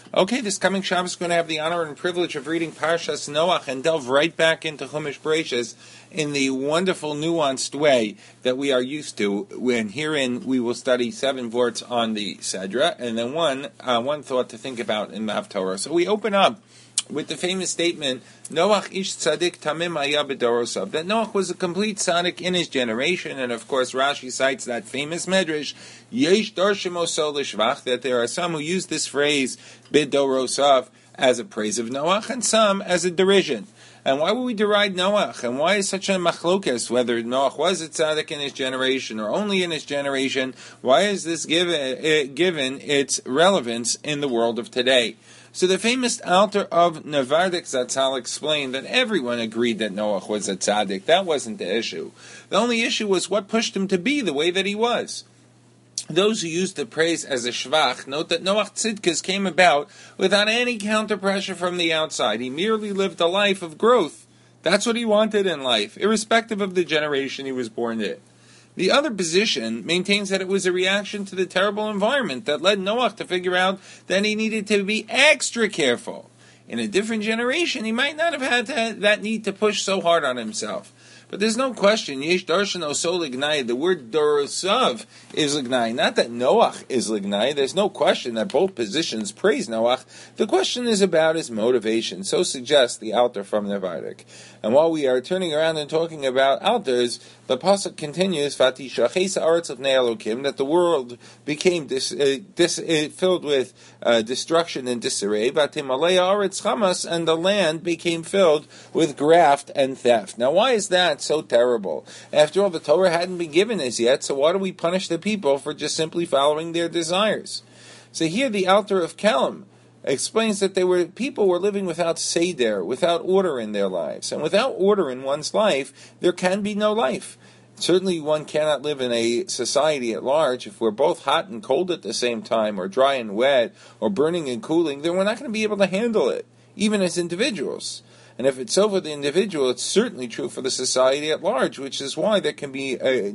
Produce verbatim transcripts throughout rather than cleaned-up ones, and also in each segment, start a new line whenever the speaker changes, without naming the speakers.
Okay, this coming Shabbos is going to have the honor and privilege of reading Parshas Noach and delve right back into Chumash Bereishis in the wonderful, nuanced way that we are used to. When herein we will study seven vorts on the Sedra, and then one uh, one thought to think about in the Haftorah. So we open up with the famous statement, Noach ish tzadik tamim haya b'dorosav, that Noach was a complete tzaddik in his generation, and of course Rashi cites that famous medrash, yesh darshim oso l'shvach, that there are some who use this phrase, b'dorosav, as a praise of Noach, and some as a derision. And why would we deride Noach? And why is such a machlokas, whether Noach was a tzaddik in his generation or only in his generation? Why is this given, uh, given its relevance in the world of today? So the famous Alter of Nevardik Zatzal explained that everyone agreed that Noach was a tzaddik. That wasn't the issue. The only issue was what pushed him to be the way that he was. Those who used the praise as a shvach note that Noach Tzidkes came about without any counter pressure from the outside. He merely lived a life of growth. That's what he wanted in life, irrespective of the generation he was born in. The other position maintains that it was a reaction to the terrible environment that led Noach to figure out that he needed to be extra careful. In a different generation, he might not have had to, that need to push so hard on himself. But there's no question, Yesh Darshan Oso Lignai, the word Dorosav is Lignai. Not that Noach is Lignai. There's no question that both positions praise Noach. The question is about his motivation. So suggests the Alter from Nevardik. And while we are turning around and talking about Alters, the pasuk continues, "Vatishaches haaretz lifnei Elokim," that the world became dis, uh, dis, uh, filled with uh, destruction and disarray. "Vatimalei haaretz chamas," and the land became filled with graft and theft. Now, why is that so terrible? After all, the Torah hadn't been given as yet, so why do we punish the people for just simply following their desires? So here, the Alter of Kelm explains that they were people were living without seder, without order in their lives. And without order in one's life, there can be no life. Certainly one cannot live in a society at large if we're both hot and cold at the same time, or dry and wet, or burning and cooling, then we're not going to be able to handle it, even as individuals. And if it's so for the individual, it's certainly true for the society at large, which is why there can be a,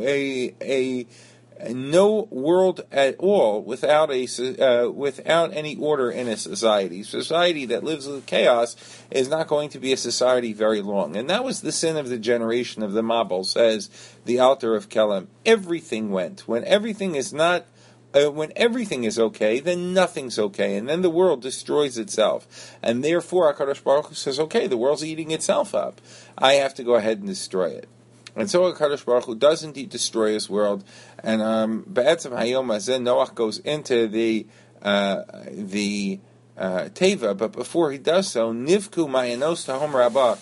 a, a no world at all without a uh, without any order in a society. Society that lives with chaos is not going to be a society very long. And that was the sin of the generation of the Mabul, says the Alter of Kelm. Everything went. When everything is not Uh, when everything is okay, then nothing's okay, and then the world destroys itself. And therefore, HaKadosh Baruch Hu says, okay, the world's eating itself up. I have to go ahead and destroy it. And so HaKadosh Baruch Hu does indeed destroy his world, and um, Be'etzem Hayom Hazeh, Noach goes into the uh, the uh, Teva, but before he does so, Nivku Mayanos Tahom Rabbah,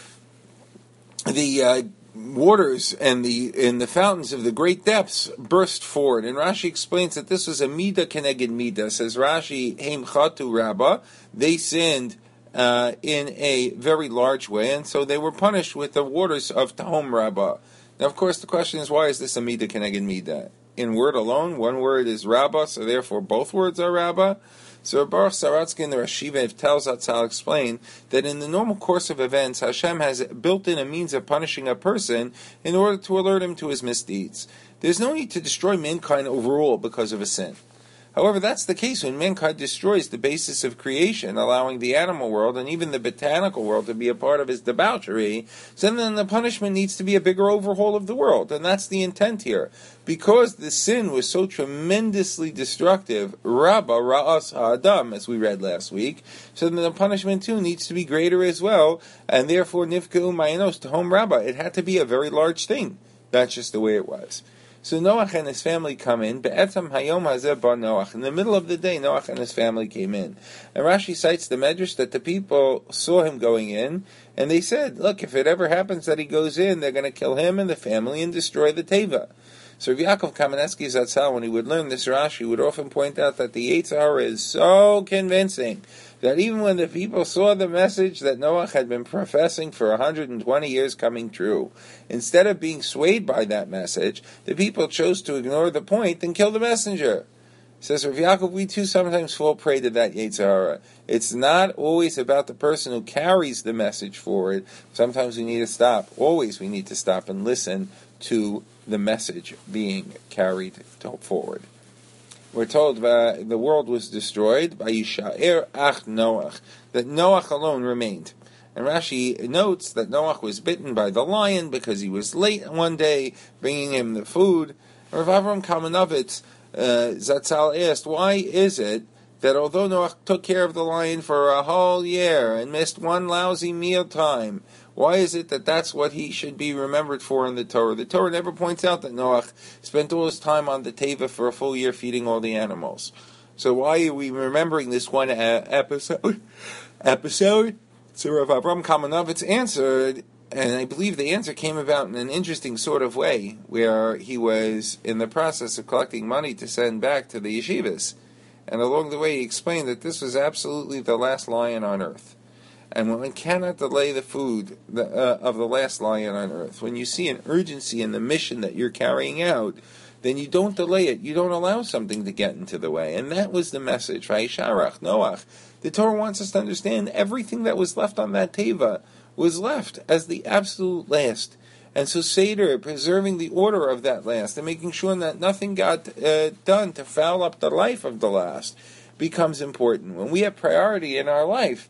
the uh, waters and the in the fountains of the great depths burst forward. And Rashi explains that this was a midah keneged midah. Says Rashi, Heim chatu rabbah, they sinned uh, in a very large way, and so they were punished with the waters of Tahom Rabbah. Now, of course, the question is, why is this a midah keneged midah? In word alone, one word is rabbah, so therefore both words are rabbah. So Baruch Saratsky in the Rashiva tells Zatzal explain that in the normal course of events, Hashem has built in a means of punishing a person in order to alert him to his misdeeds. There's no need to destroy mankind overall because of a sin. However, that's the case when mankind destroys the basis of creation, allowing the animal world and even the botanical world to be a part of his debauchery, so then the punishment needs to be a bigger overhaul of the world, and that's the intent here. Because the sin was so tremendously destructive, Rabba Ra'as Ha'adam, as we read last week, so then the punishment too needs to be greater as well, and therefore Nifkeu Mayanos, Tahom Rabba, it had to be a very large thing. That's just the way it was. So Noach and his family come in. Be'etam hayom hazeh ba Noach. In the middle of the day, Noach and his family came in. And Rashi cites the medrash that the people saw him going in, and they said, look, if it ever happens that he goes in, they're going to kill him and the family and destroy the teva. So Rav Yaakov Kamenetsky Zatzal, when he would learn this Rashi, would often point out that the Yetzer Hara is so convincing that even when the people saw the message that Noach had been professing for one hundred twenty years coming true, instead of being swayed by that message, the people chose to ignore the point and kill the messenger. Says Rav Yaakov, we too sometimes fall prey to that Yetzer Hara. It's not always about the person who carries the message forward. Sometimes we need to stop. Always we need to stop and listen to the message being carried forward. we're told uh, the world was destroyed by Yisha'er Ach Noach, that Noach alone remained. And Rashi notes that Noach was bitten by the lion because he was late one day bringing him the food. Rav Avram Kamenovitz uh, Zatzal asked, why is it that although Noach took care of the lion for a whole year and missed one lousy meal time, why is it that that's what he should be remembered for in the Torah? The Torah never points out that Noach spent all his time on the Teva for a full year feeding all the animals. So why are we remembering this one uh, episode? Episode? So Rav Avram Kamenovitz answered, and I believe the answer came about in an interesting sort of way, where he was in the process of collecting money to send back to the yeshivas. And along the way he explained that this was absolutely the last lion on earth. And one cannot delay the food the, uh, of the last lion on earth. When you see an urgency in the mission that you're carrying out, then you don't delay it. You don't allow something to get into the way. And that was the message. Vayisharach, Noach. The Torah wants us to understand everything that was left on that teva was left as the absolute last. And so Seder, preserving the order of that last and making sure that nothing got uh, done to foul up the life of the last becomes important. When we have priority in our life,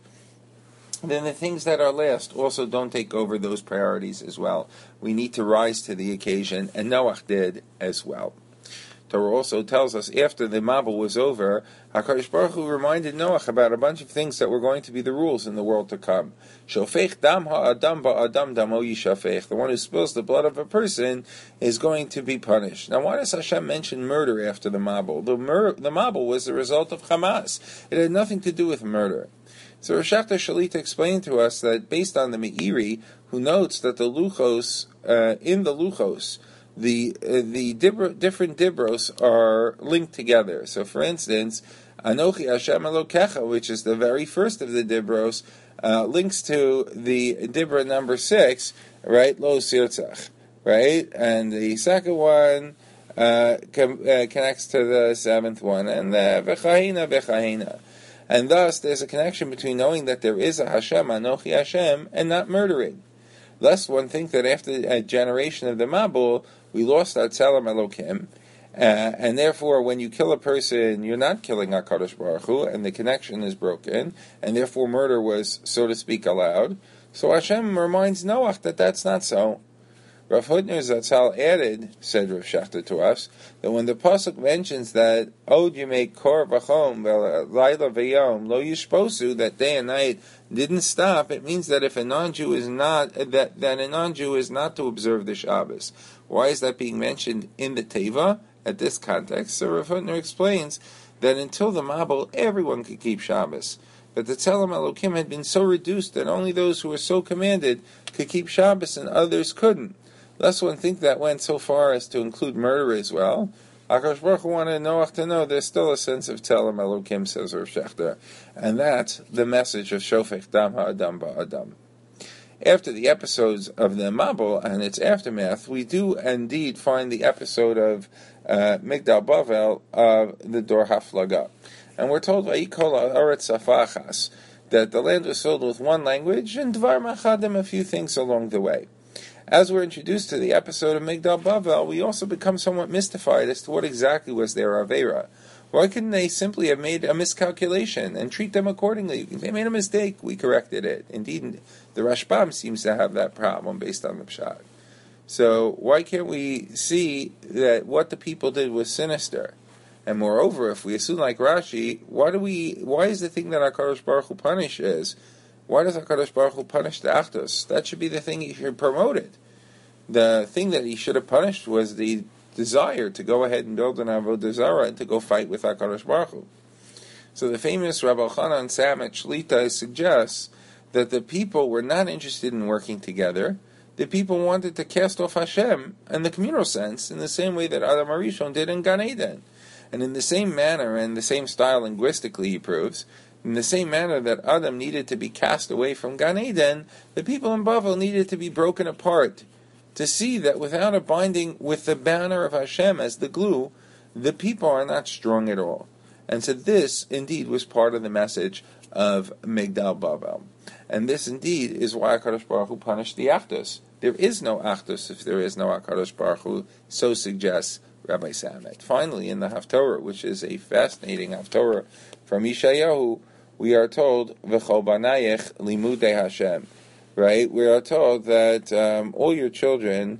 then the things that are last also don't take over those priorities as well. We need to rise to the occasion, and Noach did as well. Torah also tells us after the Mabul was over, HaKadosh Baruch Hu reminded Noach about a bunch of things that were going to be the rules in the world to come. Shofech dam ha'adam ba'adam damo yishafech. The one who spills the blood of a person is going to be punished. Now, why does Hashem mention murder after the Mabul? The, mur- the Mabul was the result of Hamas. It had nothing to do with murder. So Rosh Hashanah Shalita explained to us that based on the Meiri, who notes that the Luchos, uh, in the Luchos, the uh, the dibro, different dibros are linked together. So, for instance, Anochi Hashem Elokecha, which is the very first of the dibros, uh, links to the dibra number six, right? Lo Sirtzach, right? And the second one uh, com- uh, connects to the seventh one, and the V'chahina V'chahina. And thus, there's a connection between knowing that there is a Hashem, Anochi Hashem, and not murdering. Lest one think that after a generation of the Mabul, we lost our Tzelem Elokim, uh, and therefore when you kill a person, you're not killing HaKadosh Baruch Hu, and the connection is broken, and therefore murder was, so to speak, allowed. So Hashem reminds Noach that that's not so. Rav Hutner Zatzal added, said Rav Shachter to us, that when the pasuk mentions that Od Yimei Kor V'chom Laila V'yom Lo Yishposu, that day and night didn't stop, it means that if a non-Jew is not that that a non-Jew is not to observe the Shabbos. Why is that being mentioned in the Teva at this context? So Rav Hutner explains that until the Mabul, everyone could keep Shabbos. But the Tzelem Elokim had been so reduced that only those who were so commanded could keep Shabbos and others couldn't. Lest one think that went so far as to include murder as well. HaKadosh Baruch Hu wanted Noach to know there's still a sense of Tzelem Elokim, says Rav Shechter. And that's the message of Shofech Dam Ha'adam Ba'adam. After the episodes of the Mabul and its aftermath, we do indeed find the episode of uh, Migdal Bavel of the Dor Haflaga. And we're told Vayikol Ha'aretz Safachas, that the land was filled with one language and Dvar Machadim, a few things along the way. As we're introduced to the episode of Migdal Bavel, we also become somewhat mystified as to what exactly was their Avera. Why couldn't they simply have made a miscalculation and treat them accordingly? They made a mistake, we corrected it. Indeed, the Rashbam seems to have that problem based on the Pshat. So why can't we see that what the people did was sinister? And moreover, if we assume like Rashi, why do we? Why is the thing that HaKadosh Baruch Hu punishes? Why does HaKadosh Baruch Hu punish the Achdus? That should be the thing he should promote it. The thing that he should have punished was the desire to go ahead and build an Avodah Zarah and to go fight with HaKadosh Baruch Hu. So the famous Rabbi Chanan Sam at Shlita suggests that the people were not interested in working together. The people wanted to cast off Hashem in the communal sense, in the same way that Adam HaRishon did in Gan Eden. And in the same manner, and the same style linguistically, he proves, in the same manner that Adam needed to be cast away from Gan Eden, the people in Bavel needed to be broken apart, to see that without a binding with the banner of Hashem as the glue, the people are not strong at all. And so this, indeed, was part of the message of Migdal Bavel. And this, indeed, is why HaKadosh Baruch Hu punished the Achdus. There is no Achdus if there is no HaKadosh Baruch Hu, so suggests Rabbi Samet. Finally, in the Haftorah, which is a fascinating Haftorah from Yeshayahu, we are told, V'chol banayech limudei Hashem. Right? We are told that um, all your children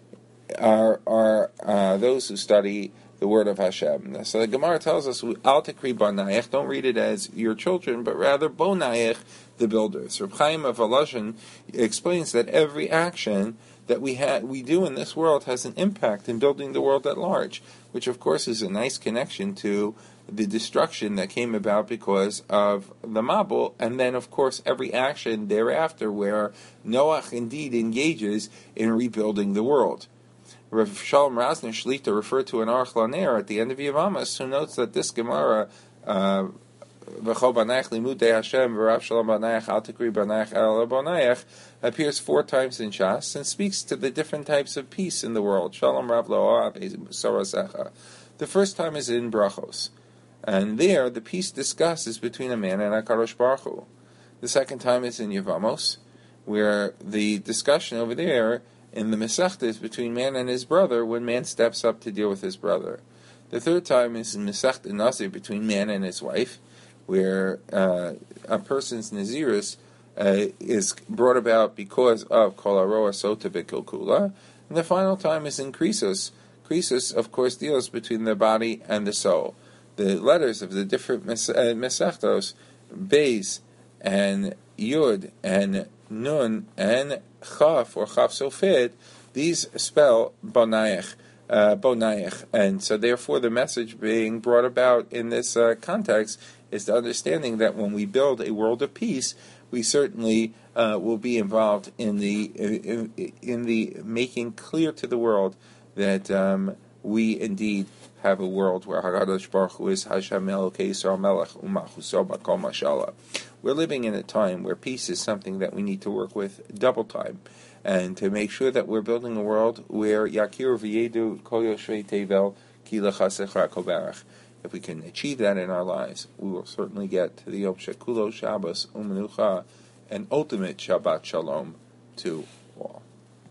are are uh, those who study the word of Hashem. So the Gemara tells us, Al tekri banayech, don't read it as your children, but rather bonayech, the builders. Reb Chaim of Volozhin explains that every action that we ha- we do in this world has an impact in building the world at large, which of course is a nice connection to the destruction that came about because of the Mabul, and then of course every action thereafter where Noach indeed engages in rebuilding the world. Rav Shalom Razner Shlita referred to an Aruch Laner at the end of Yevamos, who notes that this Gemara, uh, V'chol banayech limudei Hashem v'rav shalom banayech al tikri banayech el banayech, appears four times in Shas and speaks to the different types of peace in the world. Shalom rav lo sarasecha. The first time is in Brachos, and there the peace discussed is between a man and HaKadosh Baruch Hu. The second time is in Yevamos, where the discussion over there in the Masechta is between man and his brother when man steps up to deal with his brother. The third time is in Masechta Nazir between man and his wife, where uh, a person's Nazirus uh, is brought about because of Kol Haroa Sota V'Kilkula. And the final time is in Krisos. Krisos, of course, deals between the body and the soul. The letters of the different mes- uh, Mesechtos, Beis and Yud and Nun and Chaf or Chaf Sofed, these spell Bonayech. Uh, Bonayech. And so therefore the message being brought about in this uh, context is the understanding that when we build a world of peace, we certainly uh, will be involved in the in, in the making clear to the world that um, we indeed have a world where HaKadosh Baruch Hu is Hashem Elokei Yisrael Melech U'Machuso B'Kol Mashallah. We're living in a time where peace is something that we need to work with double time, and to make sure that we're building a world where Yakir V'Yedu Kol Yoshvei Tevel Ki L'Chasech Kol Barach. If we can achieve that in our lives, we will certainly get to the Yom Shekulo Shabbos U'Menucha, and ultimate Shabbat Shalom to